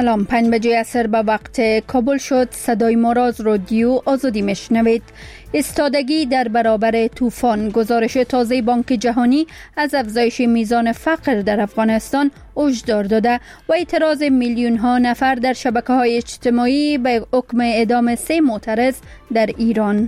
سلام، 5 عصر به وقت کابل شد. صدای ما را از رادیو آزادی میشنوید. ایستادگی در برابر طوفان. گزارش تازه بانک جهانی از افزایش میزان فقر در افغانستان هشدار داده و اعتراض میلیون ها نفر در شبکه‌های اجتماعی به حکم اعدام 3 معترض در ایران.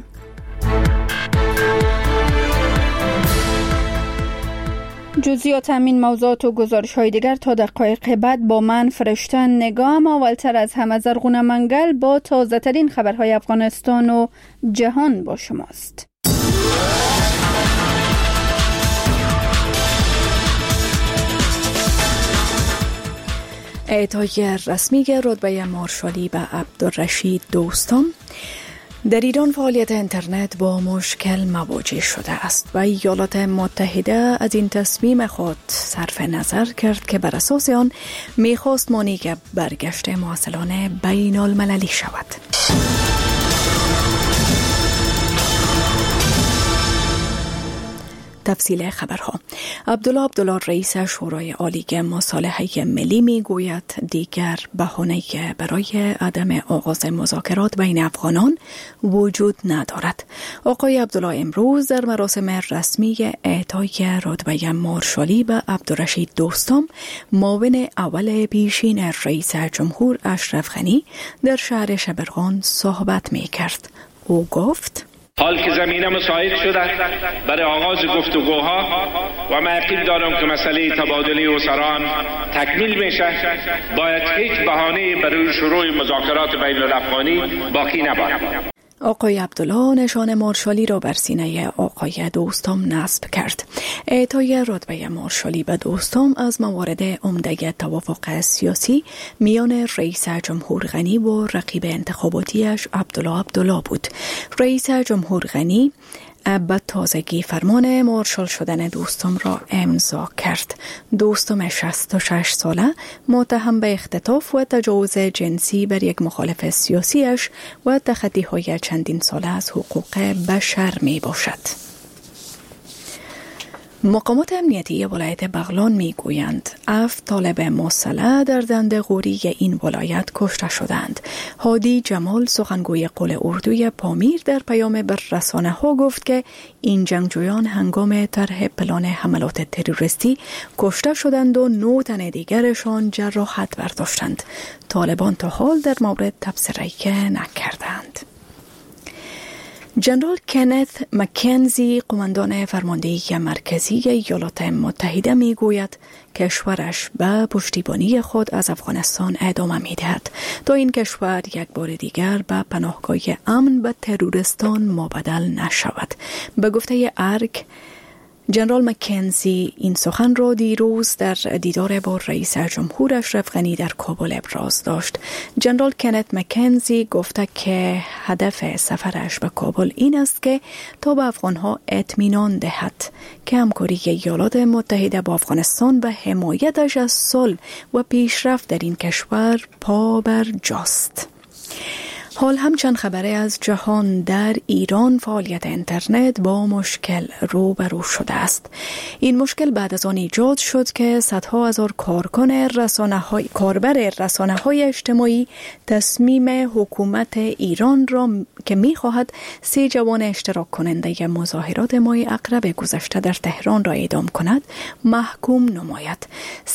جزئیات همین موضوعات و گزارش‌های دیگر تا دقایق بعد با من فرشته نگاه. اما اولتر از همه زرغونه منگل با تازه‌ترین خبرهای افغانستان و جهان با شماست. اعطای رسمی رتبه مارشالی به عبدالرشید دوستم. در ایران فعالیت اینترنت با مشکل مواجه شده است و ایالات متحده از این تصمیم خود صرف نظر کرد که بر اساس آن میخواست مانع برگشت مراسلان بین المللی شود. تفصیل خبرها. عبدالله رئیس شورای عالی مصالحه ملی میگوید دیگر بهانه‌ای برای عدم آغاز مذاکرات بین افغانان وجود ندارد. آقای عبدالله امروز در مراسم رسمی اعطای رتبه مارشالی به عبدالرشید دوستم، معاون اول پیشین رئیس جمهور اشرف غنی در شهر شبرغان صحبت می‌کرد. او گفت: حال که زمینه مساعد شده برای آغاز گفتگوها و من یقین دارم که مسئله تبادل اسران تکمیل میشه، باید هیچ بهانه‌ای برای شروع مذاکرات بین الافغانی باقی نباشد. آقای عبدالله نشان مارشالی را بر سینه آقای دوستم نصب کرد. اعطای رتبه مارشالی به دوستم از موارد عمده توافق سیاسی میان رئیس جمهور غنی و رقیب انتخاباتیش عبدالله بود. رئیس جمهور غنی به تازگی فرمان مارشال شدن دوستم را امضا کرد. دوستم 66 ساله متهم به اختطاف و تجاوز جنسی بر یک مخالف سیاسیش و تخطی‌های چندین ساله از حقوق بشر می باشد. مقامات امنیتی ولایت بغلان میگویند 7 طالب مسلح در دنده‌قوری این ولایت کشته شدند. هادی جمال سخنگوی قل اردوی پامیر در پیام بر رسانه‌ها گفت که این جنگجویان هنگام طرح پلان حملات تروریستی کشته شدند و 9 تن دیگرشان جراحت برداشتند. طالبان تا حال در مورد تبصره نکردند. جنرال کنت مکنزی، قماندان فرماندهی مرکزی ایالات متحده میگوید کشورش به پشتیبانی خود از افغانستان ادامه میدهد تا این کشور یک بار دیگر به پناهگاه امن به تروریستان مبدل نشود. به گفته ارگ، جنرال مکنزی این سخن را دیروز در دیدار با رئیس جمهور اشرف غنی در کابل ابراز داشت. جنرال کنت مکنزی گفته که هدف سفرش به کابل این است که تا به افغانها اطمینان دهد که همکاری ایالات متحده با افغانستان به حمایتش از صلح و پیشرفت در این کشور پا بر جاست. حال هم چند خبره از جهان. در ایران فعالیت اینترنت با مشکل روبرو شده است. این مشکل بعد از آن ایجاد شد که صدها هزار کاربر رسانه‌های اجتماعی تصمیم حکومت ایران را که می‌خواهد 3 جوان اشتراک کننده مظاهرات ماه اقرب گذشته در تهران را اعدام کند محکوم نماید.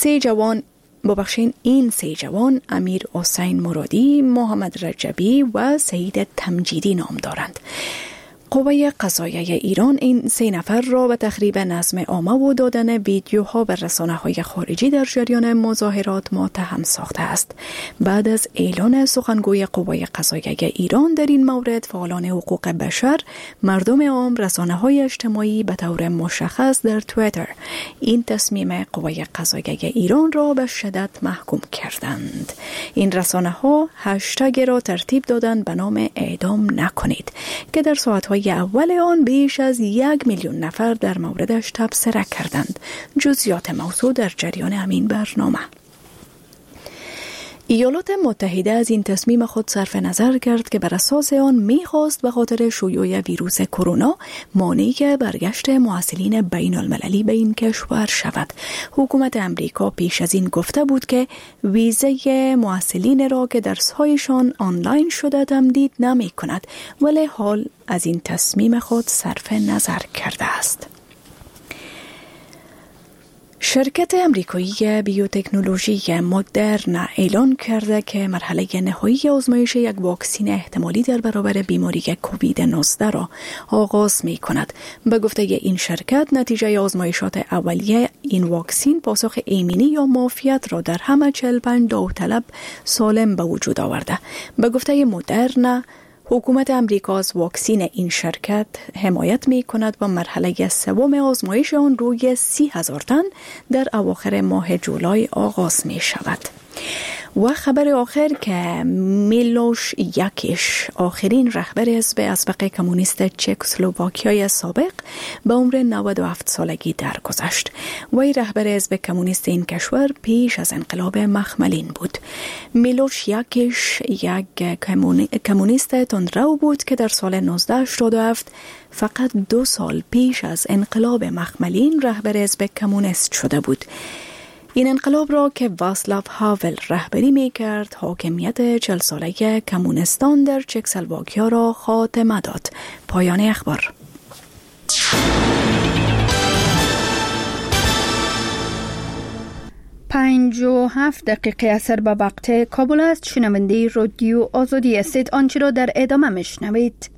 این 3 جوان امیر حسین مرادی، محمد رجبی و سعید تمجیدی نام دارند. قوه قضاییه ایران این 3 نفر را به تخریب نظم عامه و دادن ویدیوها به رسانه‌های خارجی در جریان مظاهرات متهم ساخته است. بعد از اعلان سخنگوی قوه قضاییه ایران در این مورد، فعالان حقوق بشر، مردم عام، رسانه‌های اجتماعی به طور مشخص در توییتر این تصمیم قوه قضاییه ایران را به شدت محکوم کردند. این رسانه‌ها هشتگ را ترتیب دادند به نام اعدام نکنید که در ساعت‌های اول آن بیش از 1 میلیون نفر در موردش تبصره کردند. جزئیات موضوع در جریان همین برنامه. ایالات متحده از این تصمیم خود صرف نظر کرد که بر اساس آن می‌خواست به خاطر شیوع ویروس کرونا مانع برگشت محصلین بین المللی به این کشور شود. حکومت امریکا پیش از این گفته بود که ویزه محصلین را که درس‌هایشان آنلاین شده تمدید نمی‌کند، ولی حال از این تصمیم خود صرف نظر کرده است. شرکت امریکایی بیوتکنولوژی مدرن اعلان کرده که مرحله نهایی آزمایش یک واکسن احتمالی در برابر بیماری کووید 19 را آغاز می کند. به گفته این شرکت، نتیجه آزمایشات اولیه این واکسن پاسخ ایمنی یا معافیت را در همه 45 داوطلب سالم به وجود آورده. به گفته مدرن، حکومت امریکا از واکسن این شرکت حمایت می کند و مرحله سوم آزمایش آن روی 30,000 تن در اواخر ماه جولای آغاز می شود. و خبر آخر که میلوش یاکیش، آخرین رهبر حزب اسبق کمونیست چکسلواکیای سابق، به عمر 97 سالگی درگذشت. وی رهبر حزب کمونیست این کشور پیش از انقلاب مخملین بود. میلوش یاکیش یک کمونیست تندرو بود که در سال 1987 فقط 2 سال پیش از انقلاب مخملین رهبر حزب کمونیست شده بود. این انقلاب را که واسلاو هاول رهبری می کرد، حاکمیت 40 ساله کمونستان در چکسلواکیا را خاتمه داد. پایان اخبار. پنج و 7 دقیقه اثر به وقت کابل است. شنونده رادیو آزادی هستید. آنچه را در ادامه میشنوید.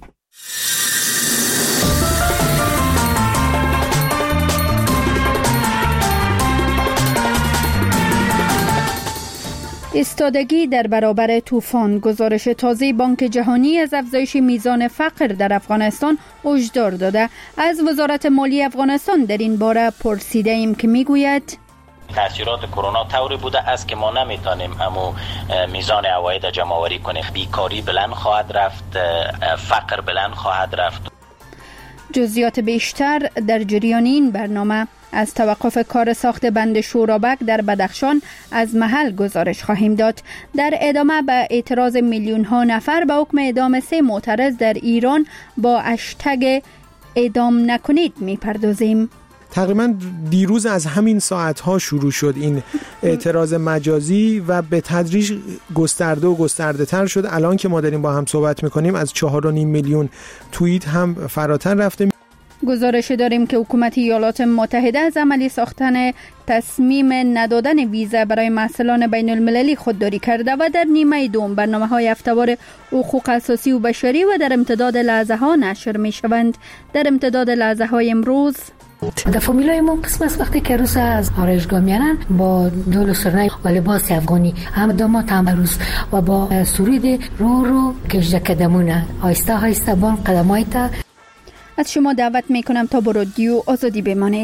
ایستادگی در برابر طوفان. گزارش تازه بانک جهانی از افزایش میزان فقر در افغانستان هشدار داده. از وزارت مالی افغانستان در این باره پرسیده ایم که میگوید تاثیرات کرونا طوری بوده است که ما نمیتونیم همو میزان عواید جمع آوری کنیم. بیکاری بلند خواهد رفت، فقر بلند خواهد رفت. جزئیات بیشتر در جریان این برنامه. از توقف کار ساخت بند شورابک در بدخشان از محل گزارش خواهیم داد. در ادامه به اعتراض میلیون ها نفر به حکم اعدام 3 معترض در ایران با هشتگ اعدام نکنید میپردازیم. تقریبا دیروز از همین ساعتها شروع شد این اعتراض مجازی و به تدریج گسترده و گسترده تر شد. الان که ما داریم با هم صحبت میکنیم از 4.5 میلیون توییت هم فراتر رفته. گزارش داریم که حکومت ایالات متحده از عملی ساختن تصمیم ندادن ویزا برای محصلان بین المللی خودداری کرده و در نیمه دوم برنامه‌های هفته‌وار حقوق اساسی و بشری و در امتداد لحظه ها نشر می شوند. در امتداد لحظه های امروز در فامیلای ما قسم از وقتی که روز از آرایشگاه میانن با دول سرنای و لباس افغانی هم داماد هم روز و با سرود رو کشده قدمونه آیسته آیسته بان قدمایتا. از شما دعوت میکنم تا با رادیو آزادی بمانید.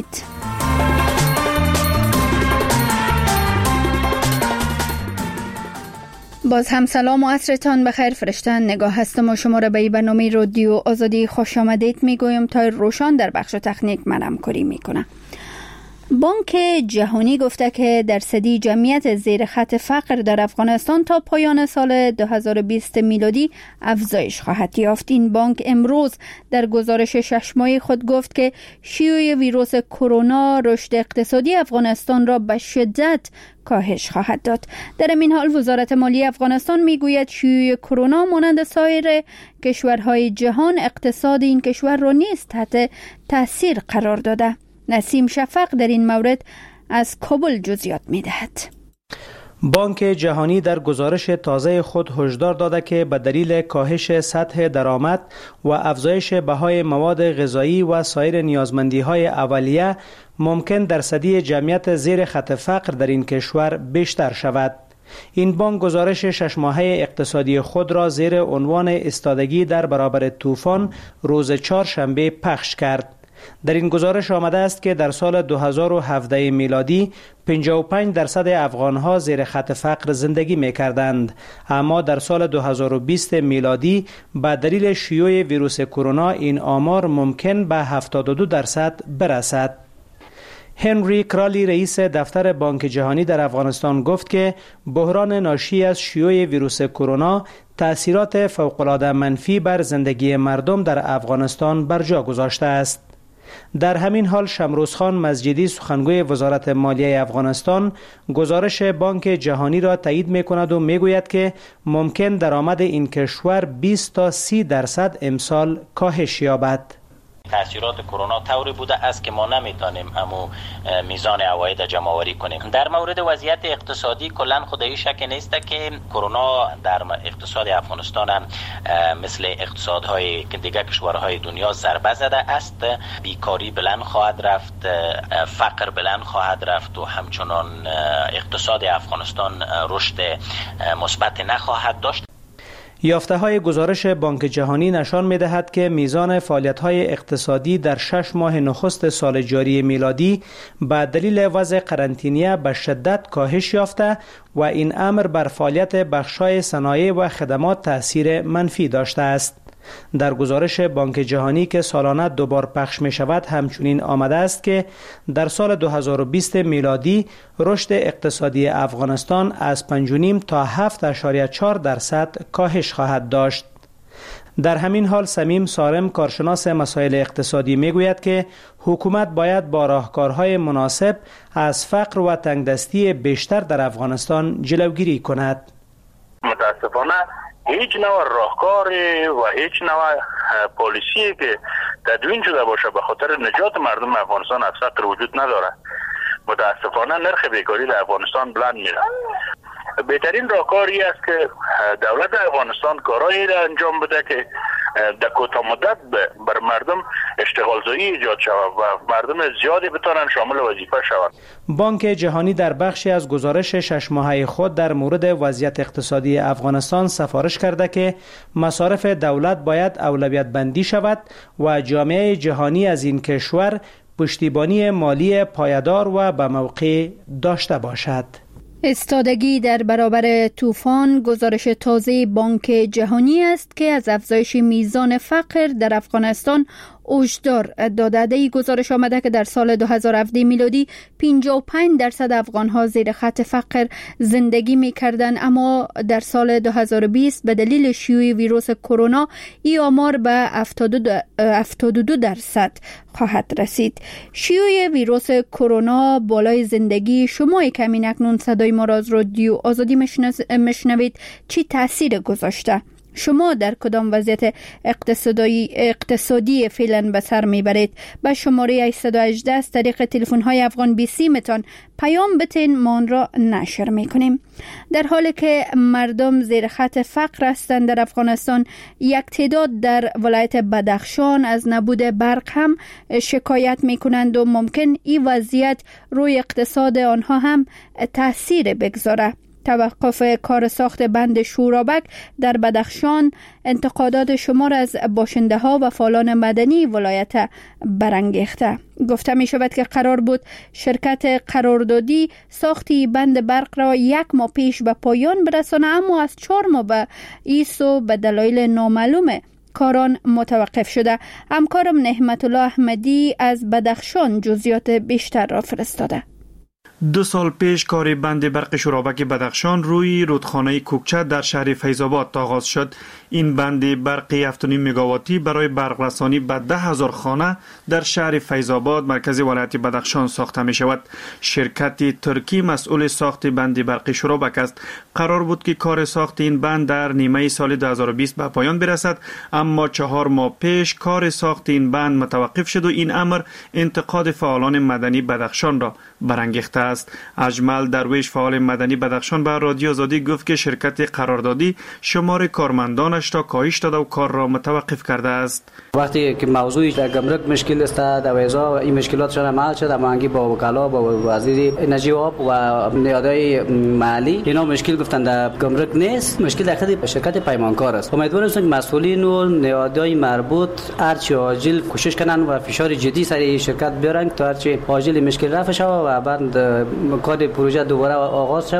باز هم سلام و عصرتان بخیر. فرشتن نگاه هستم و شما را به برنامه رادیو آزادی خوش آمدید میگویم. تا روشان در بخش تکنیک من همکاری میکنه. بانک جهانی گفته که درصدی جمعیت زیر خط فقر در افغانستان تا پایان سال 2020 میلادی افزایش خواهد یافت. این بانک امروز در گزارش 6 ماهه خود گفت که شیوع ویروس کرونا رشد اقتصادی افغانستان را به شدت کاهش خواهد داد. در این حال وزارت مالی افغانستان میگوید شیوع کرونا مانند سایر کشورهای جهان اقتصاد این کشور را نیز تحت تاثیر قرار داده. نسیم شفق در این مورد از کابل جزئیات می‌دهد. بانک جهانی در گزارش تازه خود هشدار داده که به دلیل کاهش سطح درآمد و افزایش بهای مواد غذایی و سایر نیازمندی‌های اولیه ممکن درصدی جمعیت زیر خط فقر در این کشور بیشتر شود. این بانک گزارش 6 ماهه اقتصادی خود را زیر عنوان ایستادگی در برابر طوفان روز 4 شنبه پخش کرد. در این گزارش آمده است که در سال 2017 میلادی 55% افغانها زیر خط فقر زندگی می‌کردند، اما در سال 2020 میلادی به دلیل شیوع ویروس کرونا این آمار ممکن به 72% برسد. هنری کرالی رئیس دفتر بانک جهانی در افغانستان گفت که بحران ناشی از شیوع ویروس کرونا تأثیرات فوق‌العاده منفی بر زندگی مردم در افغانستان بر جا گذاشته است. در همین حال شمروزخان مسجدی سخنگوی وزارت مالیه افغانستان گزارش بانک جهانی را تایید می‌کند و می‌گوید که ممکن درآمد این کشور 20 تا 30% امسال کاهش یابد. تاثیرات کرونا طوری بوده است که ما نمیتونیم همو میزان عواید جمع آوری کنیم. در مورد وضعیت اقتصادی کلا خدایی شک نیست که کرونا در اقتصاد افغانستان هم مثل اقتصادهای دیگر کشورهای دنیا ضربه زده است. بیکاری بلند خواهد رفت، فقر بلند خواهد رفت و همچنان اقتصاد افغانستان رشد مثبت نخواهد داشت. یافته‌های گزارش بانک جهانی نشان می‌دهد که میزان فعالیت‌های اقتصادی در 6 ماه نخست سال جاری میلادی به دلیل وضع قرنطینه به شدت کاهش یافته و این امر بر فعالیت بخش‌های صنایع و خدمات تأثیر منفی داشته است. در گزارش بانک جهانی که سالانه 2 بار پخش می شود همچنین آمده است که در سال 2020 میلادی رشد اقتصادی افغانستان از 5.5 تا 7.4% کاهش خواهد داشت. در همین حال سمیم سارم کارشناس مسائل اقتصادی می گوید که حکومت باید با راهکارهای مناسب از فقر و تنگدستی بیشتر در افغانستان جلوگیری کند. متاسفانه هیچ نوع راهکار و هیچ نوع پالیسی که تدوین شده باشه به خاطر نجات مردم افغانستان از فقر وجود نداره. متاسفانه نرخ بیکاری در افغانستان بلند میره. بهترین راهکاری است که دولت افغانستان کارایی را انجام بده که در کوتاه مدت بر مردم اشتغال زایی ایجاد شود و مردم زیادی بتوانند شامل وظیفه شوند. بانک جهانی در بخشی از گزارش 6 ماهه خود در مورد وضعیت اقتصادی افغانستان سفارش کرده که مصارف دولت باید اولویت بندی شود و جامعه جهانی از این کشور پشتیبانی مالی پایدار و به موقع داشته باشد. استادگی در برابر طوفان گزارش تازه بانک جهانی است که از افزایش میزان فقر در افغانستان هشدار داده. این گزارش آمده که در سال 2017 میلادی 55% افغان‌ها زیر خط فقر زندگی می‌کردند، اما در سال 2020 به دلیل شیوع ویروس کرونا این آمار به 72% خواهد رسید. شیوع ویروس کرونا بالای زندگی شما کمین اکنون صدای ما را از رادیو آزادی مشنوید چی تاثیر گذاشته؟ شما در کدام وضعیت اقتصادی فعلا به سر میبرید؟ به شماره 818 از طریق تلفن های افغان 20 متان پیام بتین، ما آن را نشر میکنیم. در حالی که مردم زیر خط فقر هستند در افغانستان، یک تعداد در ولایت بدخشان از نبود برق هم شکایت میکنند و ممکن این وضعیت روی اقتصاد آنها هم تاثیر بگذاره. توقف کار ساخت بند شورابک در بدخشان انتقادات شمار از باشنده ها و فعالان مدنی ولایت برانگیخته. گفته می شود که قرار بود شرکت قراردادی ساختی بند برق را 1 ماه پیش به پایان برسانه، اما از 4 ماه به ایسو به دلایل نامعلوم کاران متوقف شده. همکارم نعمت الله احمدی از بدخشان جزئیات بیشتر را فرستاده. 2 سال پیش کار بند برق شورابک بدخشان روی رودخانه کوکچه در شهر فیض‌آباد آغاز شد. این بند برقی 7.5 مگاواتی برای برق رسانی به 10,000 خانه در شهر فیض‌آباد مرکز ولایت بدخشان ساخته می شود. شرکت ترکی مسئول ساخت بند برقی شورابک است. قرار بود که کار ساخت این بند در نیمه سال 2020 به پایان برسد، اما 4 ماه پیش کار ساخت این بند متوقف شد و این امر انتقاد فعالان مدنی بدخشان را برانگیخته است. اجمل درویش فعال مدنی بدخشان به رادیو آزادی گفت که شرکت قراردادی شمار کارمندانش را کاهش داده و کار را متوقف کرده است. وقتی که موضوع در گمرک مشکل است، در ویزا این مشکلاتشان حل شد، اما انگی با وکلا با وزیر انرژی و آب و نهادهای محلی اینا مشکل گفتن در گمرک نیست، مشکل در خود شرکت پیمانکار است. امیدوارم که مسئولین و نهادهای مربوط هرچی عاجل کوشش کنن و فشار جدی سر این شرکت بیارن تا هرچی عاجل مشکل رفع شود و بعد کار پروژه دوباره آغاز شود.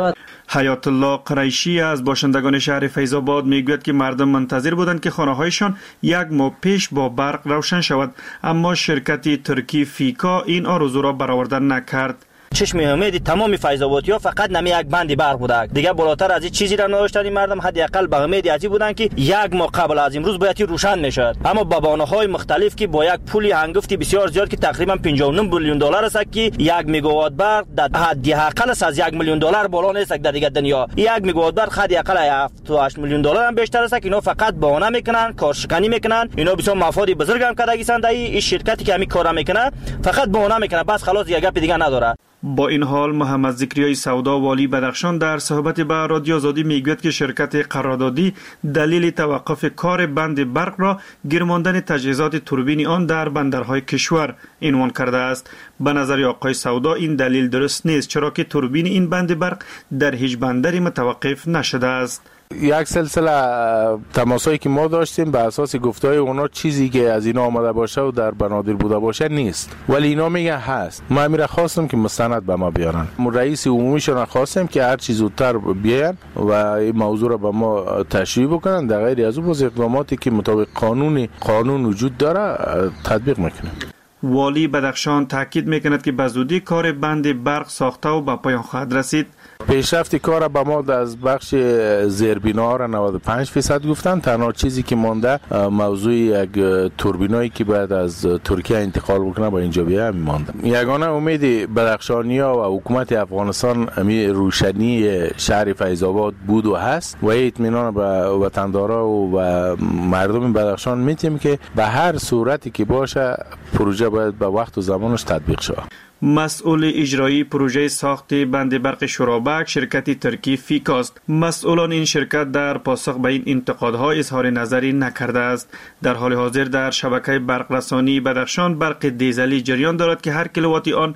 حیات الله قریشی از باشندگان شهر فیض‌آباد میگوید که مردم منتظر بودند که خانه‌هایشان یک ماه پیش با برق روشن شود، اما شرکت ترکی فیکا این آرزو را برآورده نکرد. چشم امید تمام فیض‌آبادی‌ها فقط نمی یک بند برق بوده، دیگه بالاتر از این چیزی را نداشتن. این مردم حداقل به امید ازی بودن که یک ماه قبل از امروز باید روشن نشد، اما با بهانه‌های مختلف که با یک پولی هنگفتی بسیار زیاد که تقریبا 59 میلیون دلار است که 1 میگاوات برق در حداقل از 1 میلیون دلار بالا نیست در دیگه دنیا. 1 میگاوات برق حداقل 7 میلیون دلار هم بیشتر است که اینا فقط بهانه میکنن، کارشکنی میکنن. اینا بسیار مفاد بزرگ هم کردگیسند. این شرکتی که همین کارا میکنه فقط بهانه میکنه، بس خلاص دیگه گپ دیگه نداره. با این حال محمد ذکریای سودا والی بدخشان در صحبت با رادیو آزادی میگوید که شرکت قراردادی دلیل توقف کار بند برق را گرماندن تجهیزات توربین آن در بندرهای کشور عنوان کرده است. به نظر آقای سودا این دلیل درست نیست، چرا که توربین این بند برق در هیچ بندری متوقف نشده است. یک سلسله تماسایی که ما داشتیم به اساس گفته‌های اونا چیزی که از اینا آمده باشه و در بنادر بوده باشه نیست، ولی اینا میگن هست. ما امیر خواستم که مستند به ما بیارن، رئیس عمومیشون خواستم که هر چیز زودتر بیان و این موضوع را به ما تشریح بکنن، در غیر از اون باز اقداماتی که مطابق قانون وجود داره تطبیق میکنه. والی بدخشان تاکید میکند که به زودی کار بند برق ساخته و به پایان خواهد رسید. پیشرفت کار با ما از بخش زیربنا را 95% گفتن. تنها چیزی که مانده موضوع یک توربینایی که باید از ترکیه انتقال بکنه با اینجا بیاد مانده. یگانه امید بدخشانی‌ها و حکومت افغانستان امی روشنی شهر فیض‌آباد بود و هست و اطمینان به وطندارا و مردم بدخشان میتیم که به هر صورتی که باشه پروژه باید به وقت و زمانش تطبیق شود. مسئول اجرایی پروژه ساخت بند برق شورابک شرکت ترکی فیکاست. مسئولان این شرکت در پاسخ به این انتقادها اظهار نظری نکرده است. در حال حاضر در شبکه برق رسانی بدخشان برق دیزلی جریان دارد که هر کیلووات آن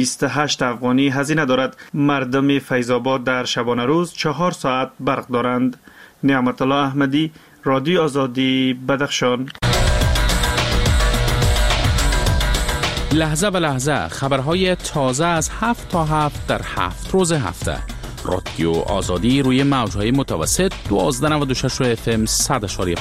28 افغانی هزینه دارد. مردم فیض‌آباد در شبانه روز 4 ساعت برق دارند. نعمت الله احمدی، رادیو آزادی، بدخشان. لحظه به لحظه خبرهای تازه از 7 تا 7 در 7 روز هفته. رادیو آزادی روی موجهای متوسط 1296 FM 100.5.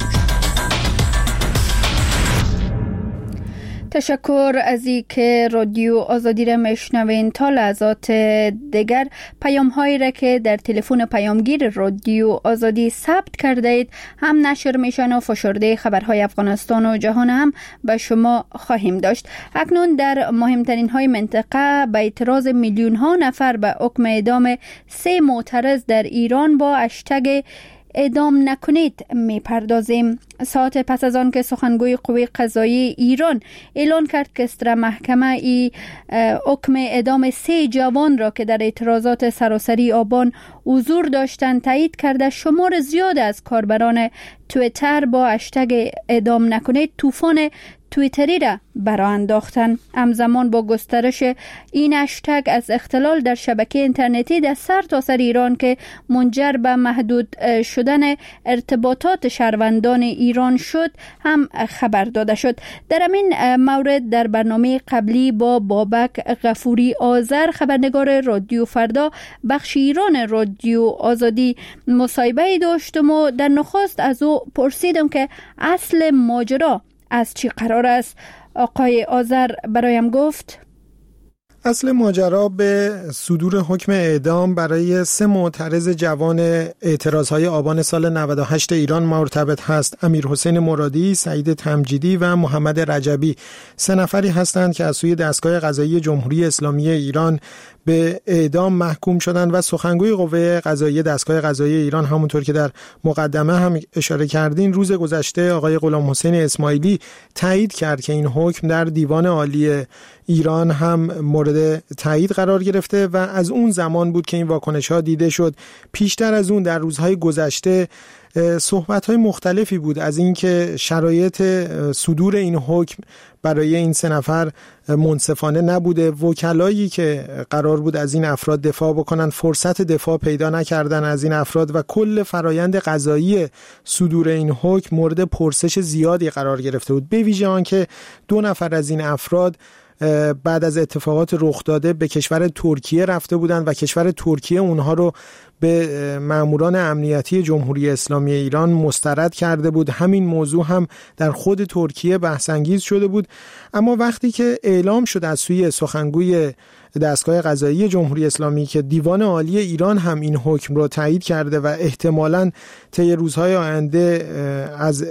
تشکر از این که رادیو آزادی را میشنوین. تا لحظات دیگر پیام هایی را که در تلفن پیامگیر رادیو آزادی ثبت کرده اید هم نشر میشن و فشرده خبرهای افغانستان و جهان هم به شما خواهیم داشت. اکنون در مهمترین های منطقه به اعتراض میلیون ها نفر به حکم اعدام 3 معترض در ایران با هشتگ اعدام نکنید میپردازیم. ساعت پس از آن که سخنگوی قوه قضاییه ایران اعلان کرد که استر محکمه ای حکم اعدام 3 جوان را که در اعتراضات سراسری آبان حضور داشتند تایید کرده، شمار زیاد از کاربران توییتر با هشتگ اعدام نکنید طوفان توییتری را برآ انداختند. همزمان با گسترش این هشتگ از اختلال در شبکه اینترنتی در سرتاسر ایران که منجر به محدود شدن ارتباطات شهروندان ایران شد هم خبر داده شد. در این مورد در برنامه قبلی با بابک غفوری آذر خبرنگار رادیو فردا بخش ایران رادیو آزادی مصاحبه داشتم و در نخست از او پرسیدم که اصل ماجرا از چی قرار است. آقای آذر برایم گفت اصل ماجرا به صدور حکم اعدام برای 3 معترض جوان اعتراضهای آبان سال 98 ایران مرتبط هست. امیرحسین مرادی، سعید تمجیدی و محمد رجبی 3 نفری هستند که از سوی دستگاه قضایی جمهوری اسلامی ایران به اعدام محکوم شدند و سخنگوی قوه قضاییه دستگاه قضایی ایران همونطور که در مقدمه هم اشاره کردین روز گذشته آقای غلام حسین اسماعیلی تایید کرد که این حکم در دیوان عالی ایران هم مورد تایید قرار گرفته و از اون زمان بود که این واکنش‌ها دیده شد. پیشتر از اون در روزهای گذشته صحبت‌های مختلفی بود از اینکه شرایط صدور این حکم برای این 3 نفر منصفانه نبوده. وکلایی که قرار بود از این افراد دفاع بکنن فرصت دفاع پیدا نکردن از این افراد و کل فرایند قضایی صدور این حکم مورد پرسش زیادی قرار گرفته بود. به ویژه آنکه 2 نفر از این افراد بعد از اتفاقات رخ داده به کشور ترکیه رفته بودند و کشور ترکیه اونها رو به ماموران امنیتی جمهوری اسلامی ایران مسترد کرده بود. همین موضوع هم در خود ترکیه بحث انگیز شده بود. اما وقتی که اعلام شد از سوی سخنگوی دستگاه قضایی جمهوری اسلامی که دیوان عالی ایران هم این حکم رو تایید کرده و احتمالاً طی روزهای آینده از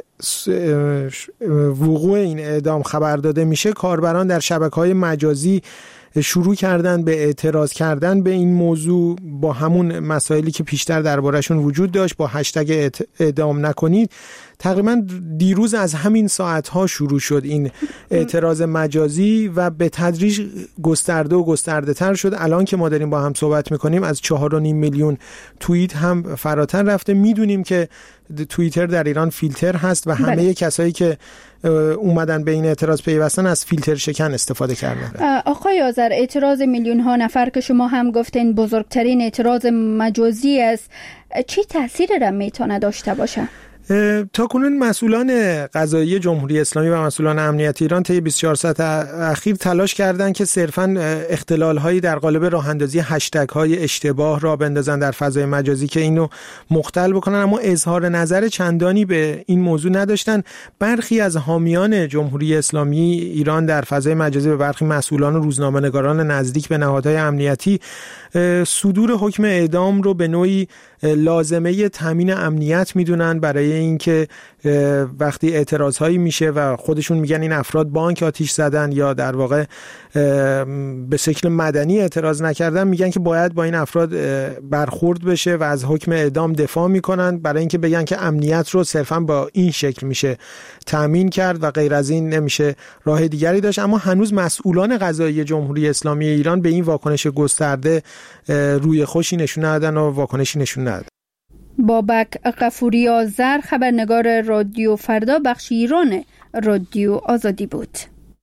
وقوع این اعدام خبر داده میشه، کاربران در شبکه‌های مجازی شروع کردن به اعتراض کردن به این موضوع با همون مسائلی که پیشتر درباره‌شون وجود داشت، با هشتگ اعدام نکنید. تقریبا دیروز از همین ساعت‌ها شروع شد این اعتراض مجازی و به تدریج گسترده و گسترده تر شد. الان که ما داریم با هم صحبت میکنیم از 4.5 میلیون توییت هم فراتر رفته. میدونیم که توییتر در ایران فیلتر هست و همه کسایی که اومدن به این اعتراض پیوستن از فیلتر شکن استفاده کردن. آقای آذر، اعتراض میلیون ها نفر که شما هم گفتین بزرگترین اعتراض مجازی است، چی تأثیری را میتونه داشته باشه؟ تا کنون مسئولان قضایی جمهوری اسلامی و مسئولان امنیتی ایران طی 24 ساعت اخیر تلاش کردند که صرفاً اختلال‌هایی در قالب راه‌اندازی هشتگ‌های اشتباه را بندازن در فضای مجازی که اینو مختل بکنن، اما اظهار نظر چندانی به این موضوع نداشتن. برخی از حامیان جمهوری اسلامی ایران در فضای مجازی به برخی مسئولان و روزنامه‌نگاران نزدیک به نهادهای امنیتی صدور حکم اعدام رو به نوعی لازمه تامین امنیت میدونن برای اینکه وقتی اعتراضهایی میشه و خودشون میگن این افراد بانک آتش زدن یا در واقع به شکل مدنی اعتراض نکردن، میگن که باید با این افراد برخورد بشه و از حکم اعدام دفاع میکنن برای اینکه بگن که امنیت رو صرفا با این شکل میشه تامین کرد و غیر از این نمیشه راه دیگری داشت. اما هنوز مسئولان قضایی جمهوری اسلامی ایران به این واکنش گسترده روی خوشی نشون ندادن و واکنشی نشون ندادن. بابک غفوری آذر، خبرنگار رادیو فردا، بخش ایران رادیو آزادی بود.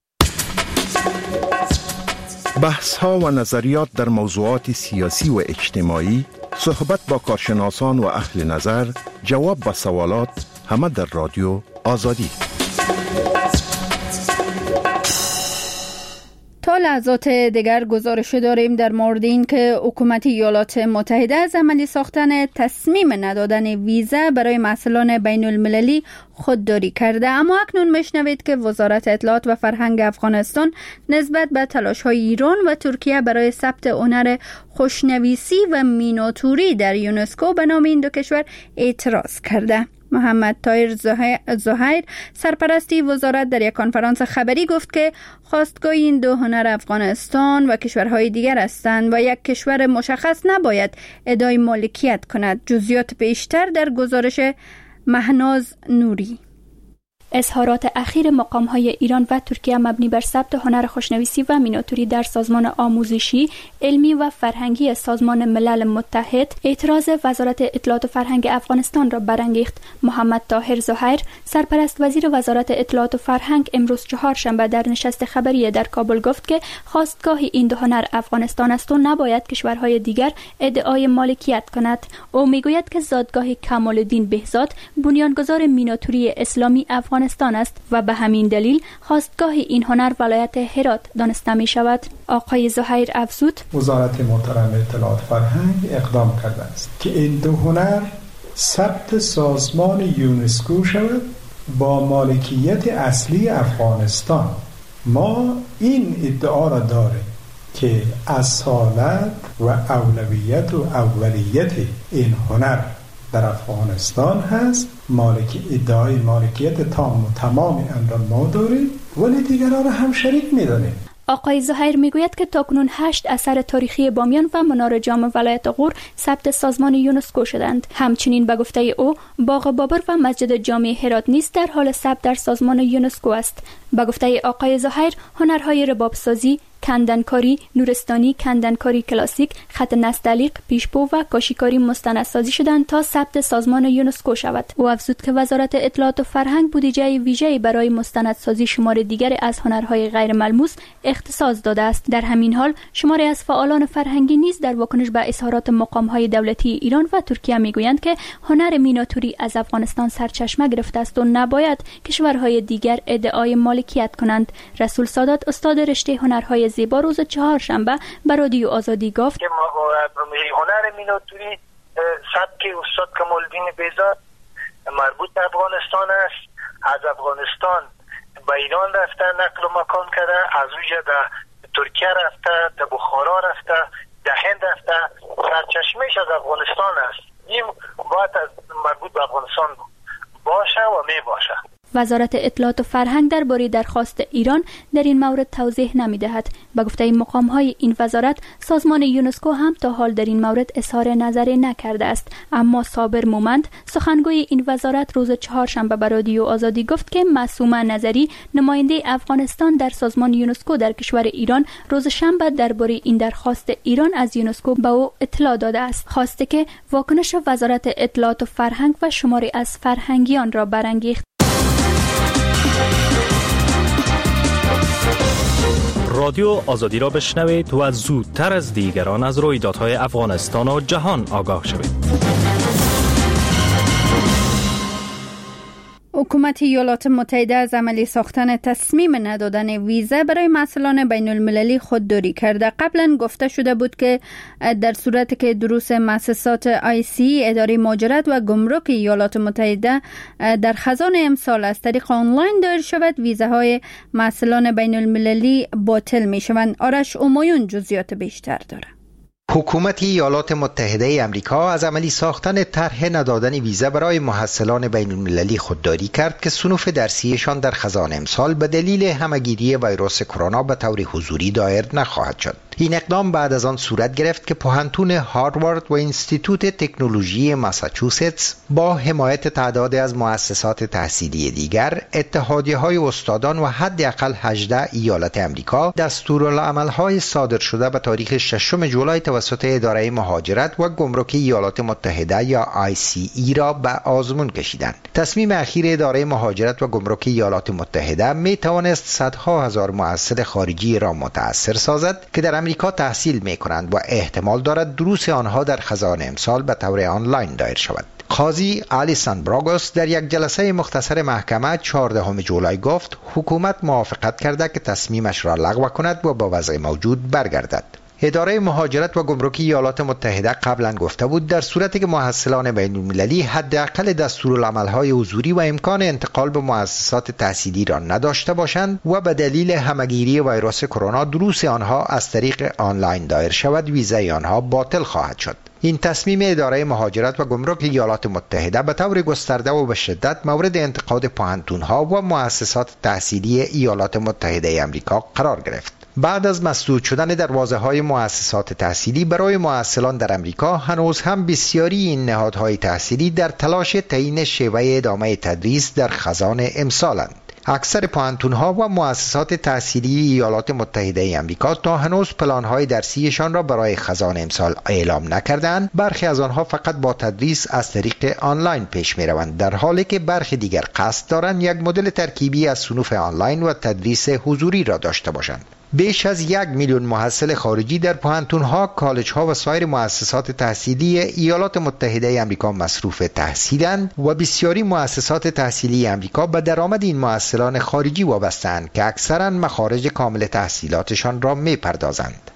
بحث‌ها و نظریات در موضوعات سیاسی و اجتماعی، صحبت با کارشناسان و اهل نظر، جواب به سوالات، همه در رادیو آزادی. تا لحظات دیگر گزارش داریم در مورد این که حکومت ایالات متحده از عملی ساختن تصمیم ندادن ویزا برای محصلان بین المللی خودداری کرده. اما اکنون میشنوید که وزارت اطلاعات و فرهنگ افغانستان نسبت به تلاش‌های ایران و ترکیه برای ثبت هنر خوشنویسی و میناتوری در یونسکو به نام این دو کشور اعتراض کرده. محمد طاهر زهیر، سرپرستی وزارت، در یک کنفرانس خبری گفت که خواستگاه این دو هنر افغانستان و کشورهای دیگر هستند و یک کشور مشخص نباید ادعای مالکیت کند. جزئیات بیشتر در گزارش مهناز نوری. اظهارات اخیر مقام‌های ایران و ترکیه مبنی بر ثبت هنر خوشنویسی و میناتوری در سازمان آموزشی، علمی و فرهنگی سازمان ملل متحد اعتراض وزارت اطلاعات و فرهنگ افغانستان را برانگیخت. محمد طاهر زهیر، سرپرست وزیر وزارت اطلاعات و فرهنگ، امروز چهارشنبه در نشست خبری در کابل گفت که خواستگاه این دو هنر افغانستان است و نباید کشورهای دیگر ادعای مالکیت کند. او میگوید که زادگاه کمال‌الدین بهزاد بنیانگذار میناتوری اسلامی افغانستان است و به همین دلیل خواستگاه این هنر ولایت هرات دانسته می شود. آقای زهیر افزود: وزارت محترم اطلاعات فرهنگ اقدام کرده است که این دو هنر ثبت سازمان یونسکو شود با مالکیت اصلی افغانستان. ما این ادعا را داریم که اصالت و اولویت و اولیت این هنر در افغانستان هست. ادعای مالکیت تام و تمام آن را ما داریم ولی دیگران را هم شریک می‌دانیم. آقای زهیر میگوید که تاکنون 8 اثر تاریخی بامیان و منار جام ولایت غور ثبت سازمان یونسکو شدند. همچنین به گفته او باغ بابر و مسجد جامع هرات نیز در حال ثبت در سازمان یونسکو است. به گفته آقای زهیر هنرهای ربابسازی، کندنکاری نورستانی، کندنکاری کلاسیک، خط نستعلیق، پیشپو و کاشیکاری مستندسازی شدند تا ثبت سازمان یونسکو شود. او افزود که وزارت اطلاعات و فرهنگ بودجه ویژه‌ای برای مستندسازی شمار دیگر از هنرهای غیر ملموس اختصاص داده است. در همین حال شماری از فعالان فرهنگی نیز در واکنش به اظهارات مقام‌های دولتی ایران و ترکیه میگویند که هنر میناتوری از افغانستان سرچشمه گرفته است و نباید کشورهای دیگر ادعای مالکیت کنند. رسول سادات استاد رشته هنرهای زیبا روز چهارشنبه به رادیو آزادی گفت که هنر میناتوری سبک استاد کمال‌الدین بیزا مربوط به افغانستان است. از افغانستان به ایران رفته، نقل و مکان کرده، از اونجا در ترکیه رفته، در بخارا رفته، در هند رفته. سرچشمه‌اش از افغانستان است. این باید مربوط به افغانستان باشه و می باشه. وزارت اطلاعات و فرهنگ درباره درخواست ایران در این مورد توضیح نمی‌دهد. به گفته مقام‌های این وزارت، سازمان یونسکو هم تا حال در این مورد اظهار نظری نکرده است. اما صابر مومند، سخنگوی این وزارت، روز چهارشنبه به رادیو آزادی گفت که معصومه نظری، نماینده افغانستان در سازمان یونسکو در کشور ایران، روز شنبه درباره این درخواست ایران از یونسکو به او اطلاع داده است. خواسته که واکنش وزارت اطلاعات و فرهنگ و شماری از فرهنگیان را برانگیخت. رادیو آزادی را بشنوید و زودتر از دیگران از رویدادهای افغانستان و جهان آگاه شوید. حکومت ایالات متحده از عملی ساختن تصمیم ندادن ویزا برای محصلان بین المللی خودداری کرده. قبلا گفته شده بود که در صورتی که دروس مؤسسات IC اداره مهاجرت و گمرک ایالات متحده در خزان امسال از طریق آنلاین دایر شود، ویزاهای محصلان بین المللی باطل می شوند. آرش اومایون جزئیات بیشتر داره. حکومت ایالات متحده آمریکا از عملی ساختن طرح ندادن ویزا برای محصلان بین المللی خودداری کرد که صنوف درسیشان در خزان امسال به دلیل همهگیری ویروس کرونا به طور حضوری دایر نخواهد شد. این اقدام بعد از آن صورت گرفت که پوهنتون هاروارد و انستیتوت تکنولوژی ماساچوستس با حمایت تعدادی از مؤسسات تحصیلی دیگر، اتحادیه‌های استادان و حداقل 18 ایالت آمریکا دستورالعمل‌های صادر شده به تاریخ 6 جولای توسط اداره مهاجرت و گمرک ایالات متحده یا ICE را به آزمون کشیدند. تصمیم اخیر اداره مهاجرت و گمرک ایالات متحده می توانست صدها هزار محصل خارجی را متأثر سازد که در آمریکا تحصیل می کنند و احتمال دارد دروس آنها در خزان امسال به طور آنلاین دایر شود. قاضی آلیسان براگوس در یک جلسه مختصر محکمه 14 جولای گفت حکومت موافقت کرده که تصمیمش را لغو کند و با وضع موجود برگردد. اداره مهاجرت و گمرک ایالات متحده قبلا گفته بود در صورتی که محصلان بین المللی حداقل دستورالعمل‌های حضوری و امکان انتقال به مؤسسات تحصیلی را نداشته باشند و به دلیل همهگیری ویروس کرونا دروس آنها از طریق آنلاین دایر شود، ویزای آنها باطل خواهد شد. این تصمیم اداره مهاجرت و گمرک ایالات متحده به طور گسترده و به شدت مورد انتقاد پوهنتون‌ها و مؤسسات تحصیلی ایالات متحده آمریکا قرار گرفت. بعد از مسدود شدن دروازه‌های مؤسسات تحصیلی برای محصلان در آمریکا، هنوز هم بسیاری این نهادهای تحصیلی در تلاش تعیین شیوه ادامه تدریس در خزان امسالند. اکثر پوهنتون‌ها و مؤسسات تحصیلی ایالات متحده آمریکا تا هنوز پلان‌های درسیشان را برای خزان امسال اعلام نکردند. برخی از آنها فقط با تدریس از طریق آنلاین پیش می‌روند، در حالی که برخی دیگر قصد دارند یک مدل ترکیبی از صنوف آنلاین و تدریس حضوری را داشته باشند. بیش از 1 میلیون محصل خارجی در پوهنتون‌ها، کالج‌ها و سایر مؤسسات تحصیلی ایالات متحده آمریکا مصروف تحصیلند و بسیاری مؤسسات تحصیلی آمریکا به درآمد این محصلان خارجی وابسته‌اند که اکثراً مخارج کامل تحصیلاتشان را می‌پردازند.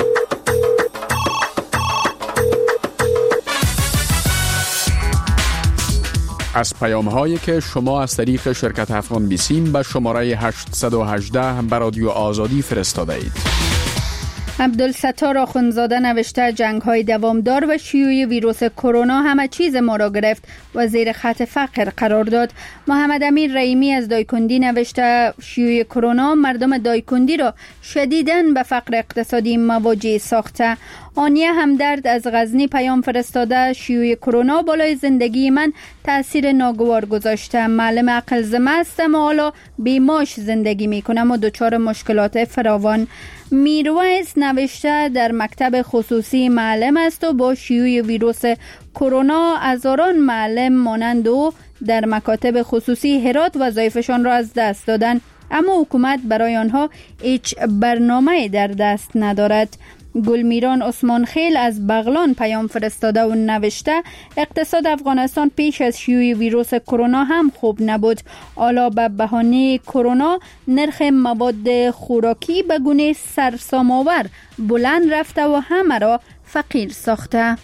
از پیام‌هایی که شما از طریق شرکت افغان بیسیم به شماره 818 به رادیو آزادی فرستاده اید. عبدالستار آخوندزاده نوشته جنگ‌های دوامدار و شیوع ویروس کرونا همه چیز ما را گرفت و زیر خط فقر قرار داد. محمد امیر رحیمی از دایکندی نوشته شیوع کرونا مردم دایکندی را شدیداً به فقر اقتصادی مواجه ساخته. آنیه همدرد از غزنی پیام فرستاده شیوع کرونا بالای زندگی من تأثیر ناگوار گذاشته. معلم عقل زمه هستم و حالا بیماش زندگی میکنم و دچار مشکلات فراوان. میرویس نوشته در مکتب خصوصی معلم است و با شیوع ویروس کرونا هزاران معلم مانند او در مکاتب خصوصی هرات وظایفشان را از دست دادند، اما حکومت برای آنها هیچ برنامه در دست ندارد. گلمیران عثمان خیل از بغلان پیام فرستاده و نوشته اقتصاد افغانستان پیش از شیوع ویروس کرونا هم خوب نبود. حالا به بهانه کرونا نرخ مواد خوراکی به گونه سرسام‌آور بلند رفته و همه را فقیر ساخته.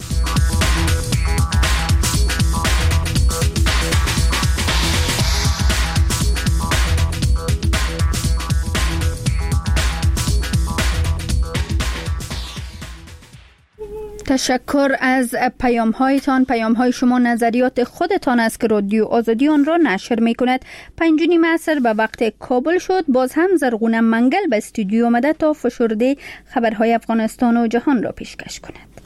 تشکر از پیام هایتان. پیام های شما نظریات خودتان است که رادیو آزادی آن را نشر می کند. 5:30 عصر به وقت کابل شد. باز هم زرغونه منگل به استودیو آمده تا فشرده خبرهای افغانستان و جهان را پیشکش کند.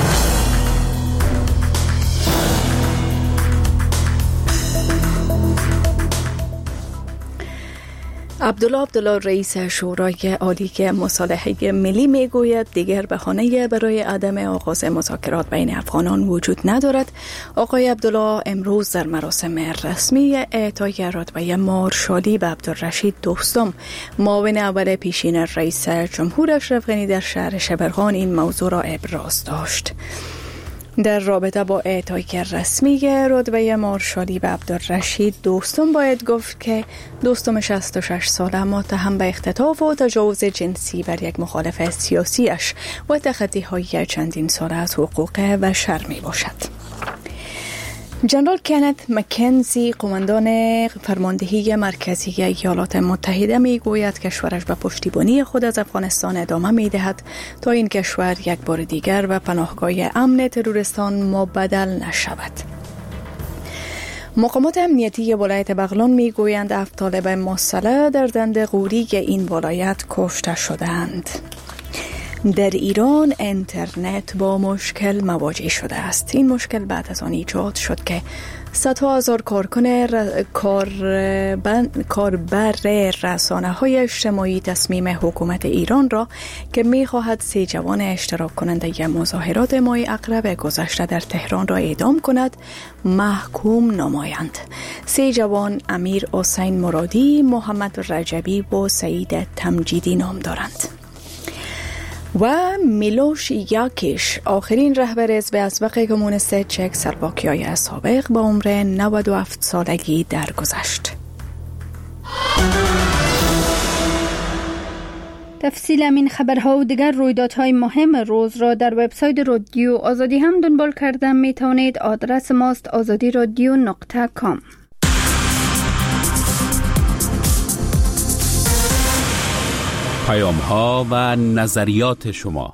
عبدالله رئیس شورای عالی مصالحه ملی میگوید دیگر بهانه‌ای برای عدم آغاز مذاکرات بین افغانان وجود ندارد. آقای عبدالله امروز در مراسم رسمی اعطای رتبه مارشالی به عبدالرشید دوستم معاون اول پیشین رئیس جمهور اشرف غنی در شهر شبرغان این موضوع را ابراز داشت. در رابطه با اعطای رسمی رتبه مارشالی به عبدالرشید دوستم باید گفت که دوستم 66 ساله متهم به اختطاف و تجاوز جنسی بر یک مخالف سیاسیش و تخطی‌های چندین ساله از حقوق بشر می باشد. جنرال کنت مکنزی قماندان فرماندهی مرکزی ایالات متحده می گوید کشورش به پشتیبانی خود از افغانستان ادامه می دهد تا این کشور یک بار دیگر و پناهگاه امن تروریستان مبدل نشود. مقامات امنیتی ولایت بغلان می گویند 7 طالب مسلح در دند غوری این ولایت کشته شدند. در ایران اینترنت با مشکل مواجه شده است. این مشکل بعد از آن ایجاد شد که صدها هزار کاربر رسانه‌های اجتماعی تصمیم حکومت ایران را که می‌خواهد 3 جوان اشتراک کننده مظاهرات ماه اغرب گذشته در تهران را اعدام کند محکوم نمایند. 3 جوان امیر حسین مرادی، محمد رجبی و سعید تمجیدی نام دارند. و میلوش یاکیش آخرین رهبر حزب اسبق کمونیست چک اسلواکیای سابق با عمر 97 سالگی درگذشت. تفصیل این خبرها و دیگر رویدادهای مهم روز را در وبسایت رادیو آزادی هم دنبال کردن می توانید. آدرس ماست azadiradio.com. پیام‌ها و نظریات شما.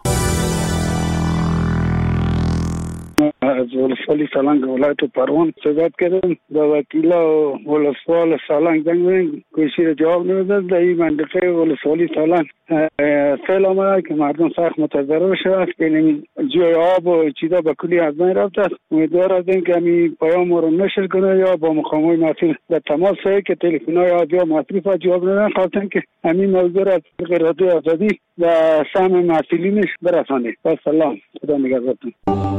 از ولسوالی سالنگ ولایت پروان صحبت کردم با وکیلا ولسوال سالنگ زنگ زدم کوشش را جواب نداد. در این منطقه ولسوالی سالنگ سیل آمده که مردم سخت متضرر شده است که جای آب و چیزا به کلی از بین رفته است. امیدوار هستیم که این پیام را نشر کنه یا با مقامات مسئول در تماس شده که تلفن‌های آدیا مصرف جواب ندادن خواستن که همین موضوع را از طریق رادیو آزادی و سهم مسئولینش برسانه. سلام، خدا نگهدارتون.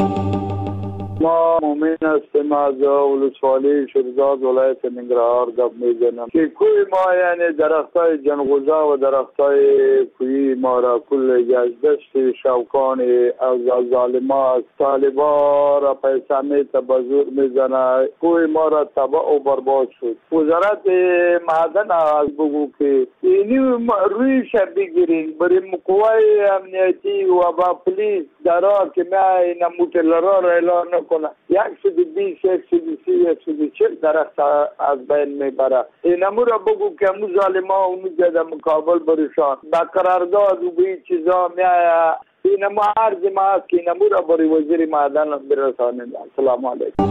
ما مؤمن هستیم از ولسوالی شیرزاد ولایت ننگرهار گپ میزنم که کوی ما یعنی درختای جنگوزا و درختای کوی ما را کل گشت شوکان از ظالما از طالبا را پیسامیت بزور میزنه. کوی ما را تباہ و برباد شد. وزارت معدن از بگو که اینی رویش بگیرین بریم قوای امنیتی و با پلیس درار که ما نموت لرار اعلان میکنه 120 130 140 درخت از بین میبره. اینمو را بگو که امو ظالما اونو زده مقابل برشان با قرارداد و به چیزا میایا. اینمو عرض ما است که اینمو را بری وزیر معدن برسانید. السلام علیکم.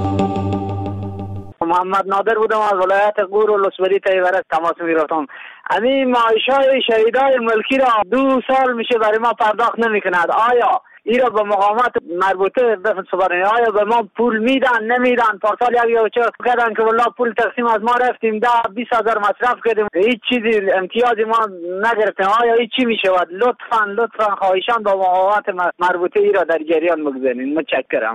محمد نادر بودم از ولایت غور و لسبری تایورک تماس میگرفتم. همین معاشای شهیدای ملکی را 2 سال میشه برای ما پرداخت نمیکند. آیا این را به مقامات مربوطه بفرستند؟ آیا به ما پول میدن نمیدن؟ پارسال یک کردن که والله پول تقسیم از ما رفتیم 10-20 هزار مصرف کردیم هیچ چیزی امتیازی ما نگرفتیم. آیا این چی میشود؟ لطفا خواهشان با مقامات مربوطه ای را در جریان بگذارید. متشکرم.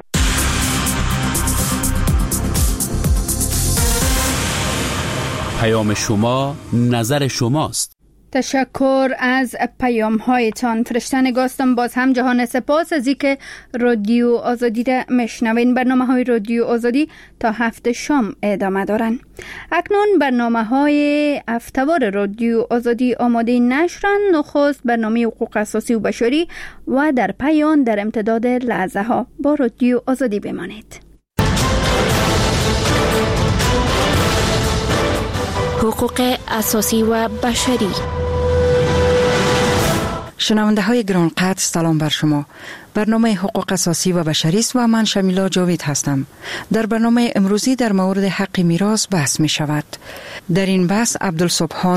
پیام شما نظر شماست. تشکر از پیام هایتان. فرشته نگاستم. باز هم جهان سپاس از اینکه رادیو آزادی را میشنوین. برنامه های رادیو آزادی تا 7 شام ادامه دارن. اکنون برنامه های هفته‌وار رادیو آزادی آماده نشرن. نخست برنامه حقوق اساسی و بشری و در پایان در امتداد لحظه ها با رادیو آزادی بمانید. حقوق اساسی و بشری. شنونده های گرانقدر سلام بر شما. برنامه حقوق اساسی و بشری است و من شمیلا جاوید هستم. در برنامه امروزی در مورد حق میراث بحث می شود. در این بحث عبدالسبحان